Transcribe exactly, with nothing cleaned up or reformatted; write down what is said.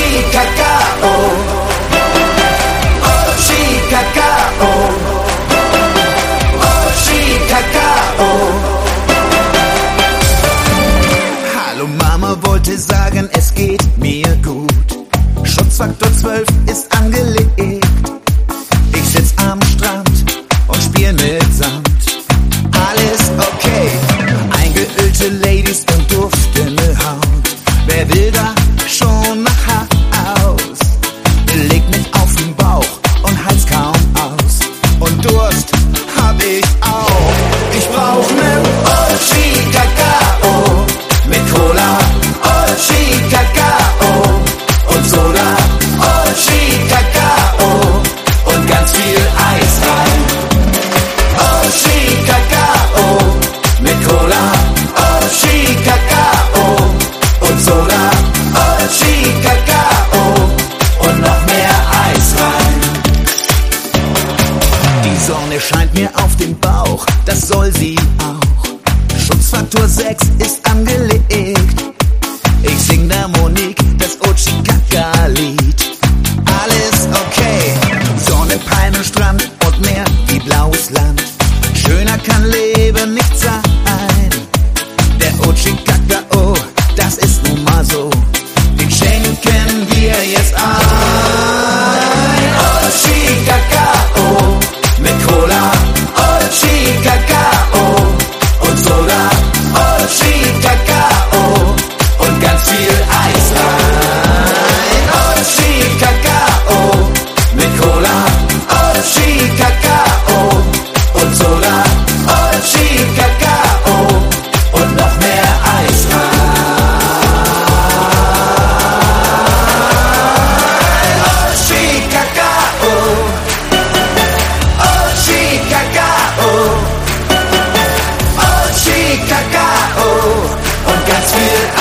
Ochi Kakao, Ochi Kakao, Ochi Kakao. Hallo Mama, wollte sagen, es geht mir gut. Schutzfaktor zwölf ist angelegt. Ich sitz am Strand und spiel mit Sand. Alles okay. Eingeölte Ladies und duftende Haut. Wer will da schon nach Haus? Leg mich auf den Bauch und halt's kaum aus. Und Durst hab ich auch. Ich brauch ne Ochi Kakao mit Cola, Ochi Kakao und Soda, Ochi Kakao und ganz viel Eis rein. Ochi Kakao mit Cola, Ochi Kakao und Soda, Ochi Kakao und noch mehr Eis rein. Die Sonne scheint mir auf den Bauch, das soll sie auch. Schutzfaktor sechs ist angelegt. Ich sing der Monique das Ochi Kaka Lied. Alles okay. Sonne, Palmen, Strand und Meer wie blaues Land. Schöner kann Leben nicht sein. Der Ochi Kakao, das ist nun mal so. Den schenken wir jetzt ein. Ochi Kakao mit Cola, Ochi Kakao und Soda, Ochi Kakao und ganz viel Eis rein. Ochi Kakao mit Cola, Ochi Kakao und Soda, Ochi Kakao und noch mehr Eis rein. Ochi Kakao, Ochi Kakao, Ochi Kakao und ganz viel Eis.